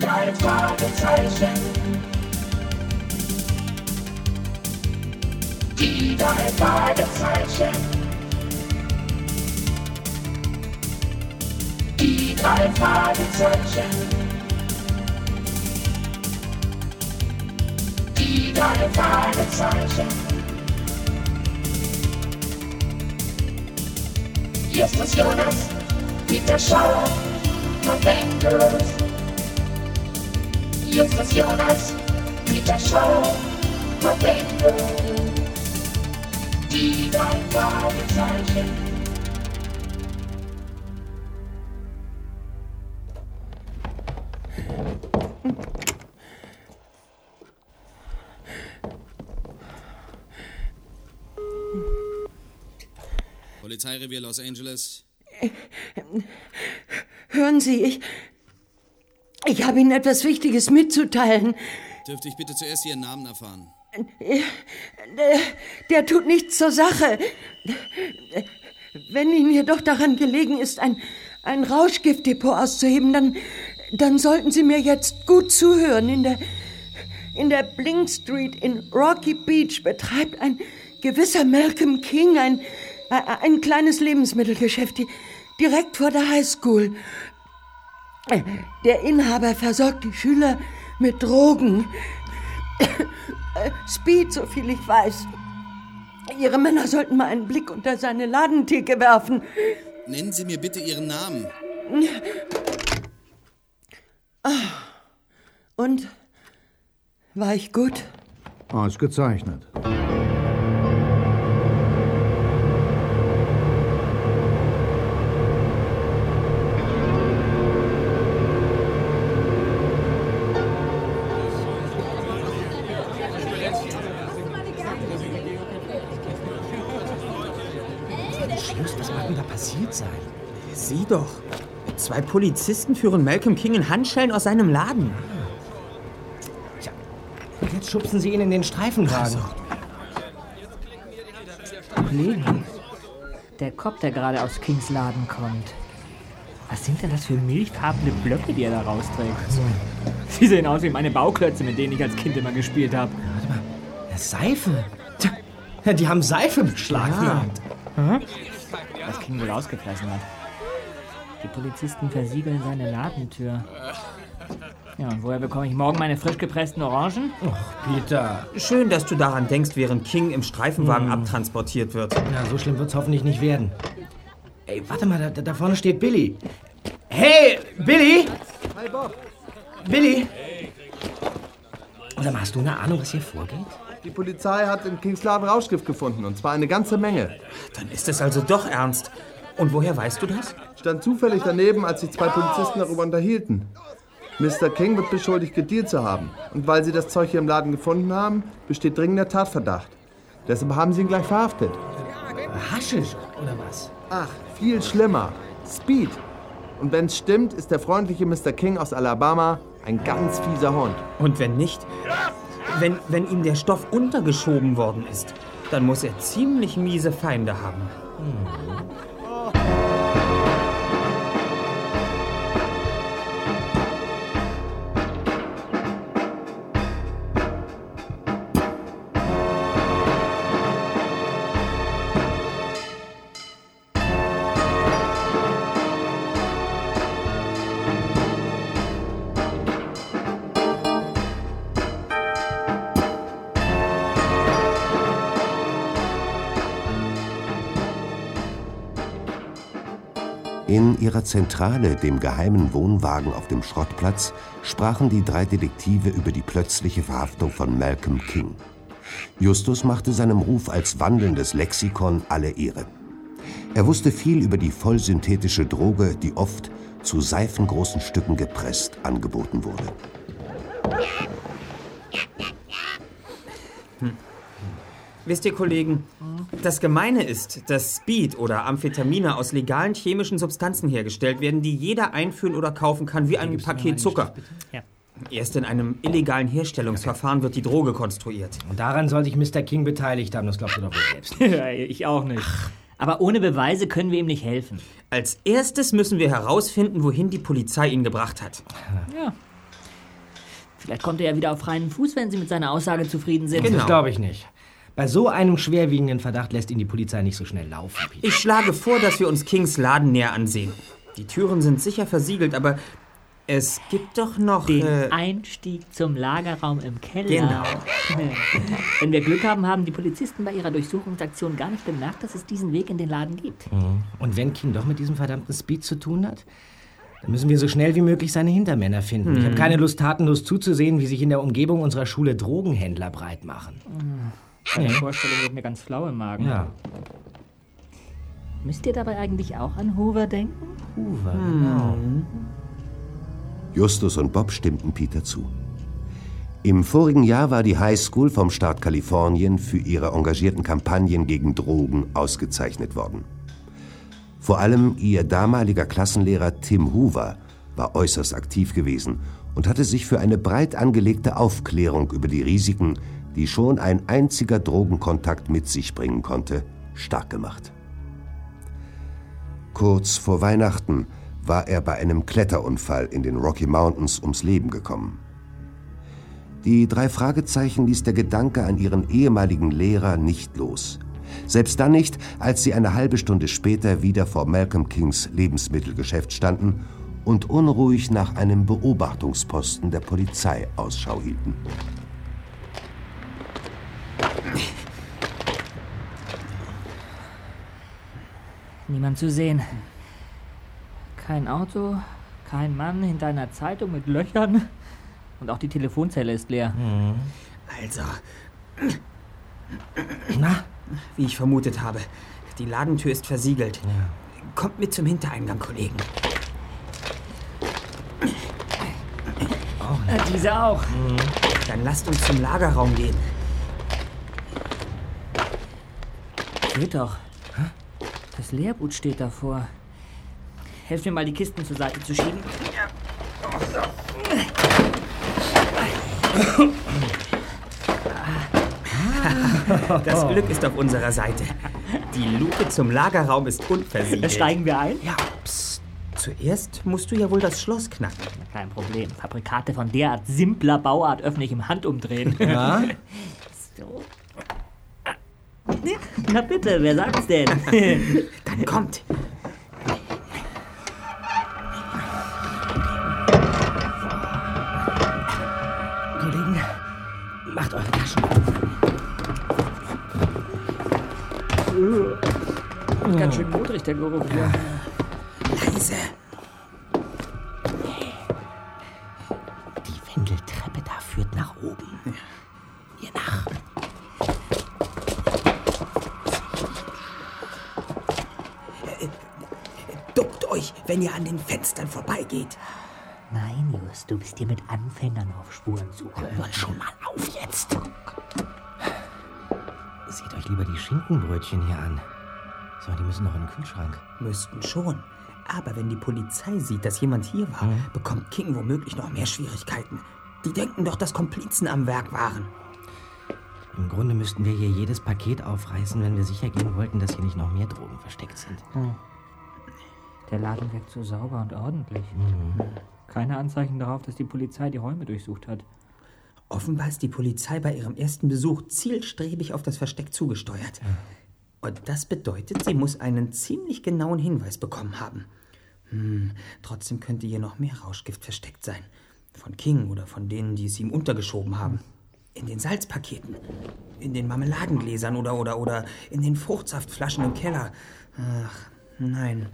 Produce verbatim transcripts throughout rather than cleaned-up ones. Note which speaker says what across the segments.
Speaker 1: drei Fragezeichen. Die drei Fragezeichen. Die drei Fragezeichen. Die drei Fragezeichen. Justus Jonas, Peter Schauer, November. Justus Jonas, Peter Schauer, November. Die drei Fragezeichen.
Speaker 2: Polizeirevier Los Angeles.
Speaker 3: Hören Sie, ich... Ich habe Ihnen etwas Wichtiges mitzuteilen.
Speaker 2: Dürfte ich bitte zuerst Ihren Namen erfahren?
Speaker 3: Der, der tut nichts zur Sache. Wenn Ihnen jedoch daran gelegen ist, ein, ein Rauschgiftdepot auszuheben, dann, dann sollten Sie mir jetzt gut zuhören. In der, in der Blink Street in Rocky Beach betreibt ein gewisser Malcolm King ein, ein kleines Lebensmittelgeschäft direkt vor der High School. Der Inhaber versorgt die Schüler mit Drogen. Speed, so viel ich weiß. Ihre Männer sollten mal einen Blick unter seine Ladentheke werfen.
Speaker 2: Nennen Sie mir bitte Ihren Namen.
Speaker 3: Und? War ich gut?
Speaker 4: Ausgezeichnet.
Speaker 5: Passiert sein. Sieh doch. Zwei Polizisten führen Malcolm King in Handschellen aus seinem Laden.
Speaker 6: Tja, und jetzt schubsen sie ihn in den Streifenwagen.
Speaker 7: Kollegen, der Cop, der gerade aus Kings Laden kommt. Was sind denn das für milchfarbene Blöcke, die er da rausträgt? Sie sehen aus wie meine Bauklötze, mit denen ich als Kind immer gespielt habe.
Speaker 6: Warte mal, eine Seife. Tja, die haben Seife beschlagnahmt.
Speaker 7: Ja. Mhm. Was King wohl ausgefressen hat. Die Polizisten versiegeln seine Ladentür. Ja, und woher bekomme ich morgen meine frisch gepressten Orangen?
Speaker 6: Och, Peter.
Speaker 5: Schön, dass du daran denkst, während King im Streifenwagen hm. abtransportiert wird.
Speaker 6: Na, so schlimm wird's hoffentlich nicht werden. Ey, warte mal, da, da vorne steht Billy. Hey, Billy!
Speaker 4: Hi, Bob.
Speaker 6: Billy! Sag mal, hast du eine Ahnung, was hier vorgeht?
Speaker 4: Die Polizei hat in Kings Laden Rauschgift gefunden, und zwar eine ganze Menge.
Speaker 5: Dann ist es also doch ernst. Und woher weißt du das?
Speaker 4: Stand zufällig daneben, als sich zwei Polizisten darüber unterhielten. Mister King wird beschuldigt, gedealt zu haben. Und weil sie das Zeug hier im Laden gefunden haben, besteht dringender Tatverdacht. Deshalb haben sie ihn gleich verhaftet.
Speaker 6: Haschisch, oder was?
Speaker 4: Ach, viel schlimmer. Speed. Und wenn es stimmt, ist der freundliche Mister King aus Alabama ein ganz fieser Hund.
Speaker 5: Und wenn nicht? Wenn, wenn ihm der Stoff untergeschoben worden ist, dann muss er ziemlich miese Feinde haben. Hm.
Speaker 8: In ihrer Zentrale, dem geheimen Wohnwagen auf dem Schrottplatz, sprachen die drei Detektive über die plötzliche Verhaftung von Malcolm King. Justus machte seinem Ruf als wandelndes Lexikon alle Ehre. Er wusste viel über die vollsynthetische Droge, die oft zu seifengroßen Stücken gepresst angeboten wurde.
Speaker 5: Hm. Wisst ihr, Kollegen, das Gemeine ist, dass Speed oder Amphetamine aus legalen chemischen Substanzen hergestellt werden, die jeder einführen oder kaufen kann, wie ein Paket Zucker.
Speaker 7: Ja.
Speaker 5: Erst in einem illegalen Herstellungsverfahren wird die Droge konstruiert.
Speaker 6: Und daran soll sich Mister King beteiligt haben, das glaubst du doch wohl selbst.
Speaker 7: Ja, ich auch nicht. Ach. Aber ohne Beweise können wir ihm nicht helfen.
Speaker 5: Als erstes müssen wir herausfinden, wohin die Polizei ihn gebracht hat.
Speaker 7: Ja. Vielleicht kommt er ja wieder auf freien Fuß, wenn Sie mit seiner Aussage zufrieden sind.
Speaker 6: Genau. Das glaube ich nicht. Bei so einem schwerwiegenden Verdacht lässt ihn die Polizei nicht so schnell laufen, Peter.
Speaker 5: Ich schlage vor, dass wir uns Kings Laden näher ansehen. Die Türen sind sicher versiegelt, aber es gibt doch noch...
Speaker 7: Den
Speaker 5: äh,
Speaker 7: Einstieg zum Lagerraum im Keller.
Speaker 5: Genau.
Speaker 7: Wenn wir Glück haben, haben die Polizisten bei ihrer Durchsuchungsaktion gar nicht bemerkt, dass es diesen Weg in den Laden gibt.
Speaker 6: Mhm. Und wenn King doch mit diesem verdammten Speed zu tun hat, dann müssen wir so schnell wie möglich seine Hintermänner finden. Mhm. Ich habe keine Lust, tatenlos zuzusehen, wie sich in der Umgebung unserer Schule Drogenhändler breit machen.
Speaker 7: Mhm. Die Vorstellung wird mir ganz flau im Magen.
Speaker 6: Ja.
Speaker 7: Müsst ihr dabei eigentlich auch an Hoover denken?
Speaker 6: Hoover, genau.
Speaker 7: Hm.
Speaker 8: Justus und Bob stimmten Peter zu. Im vorigen Jahr war die High School vom Staat Kalifornien für ihre engagierten Kampagnen gegen Drogen ausgezeichnet worden. Vor allem ihr damaliger Klassenlehrer Tim Hoover war äußerst aktiv gewesen und hatte sich für eine breit angelegte Aufklärung über die Risiken, die schon ein einziger Drogenkontakt mit sich bringen konnte, stark gemacht. Kurz vor Weihnachten war er bei einem Kletterunfall in den Rocky Mountains ums Leben gekommen. Die drei Fragezeichen ließ der Gedanke an ihren ehemaligen Lehrer nicht los. Selbst dann nicht, als sie eine halbe Stunde später wieder vor Malcolm Kings Lebensmittelgeschäft standen und unruhig nach einem Beobachtungsposten der Polizei Ausschau hielten.
Speaker 7: Niemand zu sehen. Kein Auto, kein Mann hinter einer Zeitung mit Löchern. Und auch die Telefonzelle ist leer.
Speaker 5: Mhm. Also, na, wie ich vermutet habe, die Ladentür ist versiegelt. Ja. Kommt mit zum Hintereingang, Kollegen.
Speaker 7: Oh, äh, diese auch.
Speaker 5: Mhm. Dann lasst uns zum Lagerraum gehen.
Speaker 7: Geht doch. Das Lehrgut steht davor. Helf mir mal, die Kisten zur Seite zu schieben.
Speaker 5: Das Glück ist auf unserer Seite. Die Luke zum Lagerraum ist unversiegelt.
Speaker 7: Steigen wir ein?
Speaker 5: Ja, psst. Zuerst musst du ja wohl das Schloss knacken.
Speaker 7: Kein Problem. Fabrikate von derart simpler Bauart öffne ich im Handumdrehen.
Speaker 6: Ja?
Speaker 7: So. Na bitte, wer sagt's denn?
Speaker 5: Dann kommt.
Speaker 6: Kollegen, macht eure Taschen.
Speaker 7: Oh. Ganz schön modrig, der Geruch hier.
Speaker 5: Leise.
Speaker 6: Die Wendeltreppe da führt nach oben. Ihr nach.
Speaker 5: Duckt euch, wenn ihr an den Fenstern vorbeigeht.
Speaker 7: Nein, Just, du bist hier mit Anfängern auf Spurensuche.
Speaker 6: Hört schon mal auf jetzt. Seht euch lieber die Schinkenbrötchen hier an. So, die müssen noch in den Kühlschrank.
Speaker 5: Müssten schon. Aber wenn die Polizei sieht, dass jemand hier war, mhm. bekommt King womöglich noch mehr Schwierigkeiten. Die denken doch, dass Komplizen am Werk waren.
Speaker 6: Im Grunde müssten wir hier jedes Paket aufreißen, wenn wir sicher gehen wollten, dass hier nicht noch mehr Drogen versteckt sind.
Speaker 7: Hm. Der Laden wirkt so sauber und ordentlich. Mhm. Keine Anzeichen darauf, dass die Polizei die Räume durchsucht hat.
Speaker 5: Offenbar ist die Polizei bei ihrem ersten Besuch zielstrebig auf das Versteck zugesteuert. Ja. Und das bedeutet, sie muss einen ziemlich genauen Hinweis bekommen haben. Hm, trotzdem könnte hier noch mehr Rauschgift versteckt sein. Von King oder von denen, die es ihm untergeschoben haben. In den Salzpaketen, in den Marmeladengläsern oder, oder, oder in den Fruchtsaftflaschen im Keller. Ach, nein.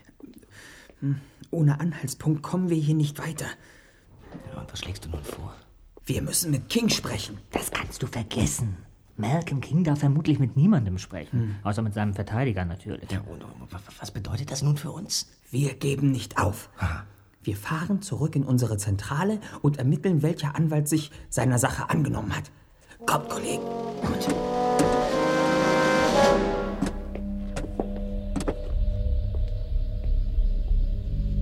Speaker 5: Ohne Anhaltspunkt kommen wir hier nicht weiter.
Speaker 6: Ja, und was schlägst du nun vor?
Speaker 5: Wir müssen mit King sprechen.
Speaker 7: Das kannst du vergessen. Malcolm King darf vermutlich mit niemandem sprechen. Hm. Außer mit seinem Verteidiger natürlich.
Speaker 6: Ja, und was bedeutet das nun für uns?
Speaker 5: Wir geben nicht auf. Ha. Wir fahren zurück in unsere Zentrale und ermitteln, welcher Anwalt sich seiner Sache angenommen hat. Kommt, Kollegen. Gut.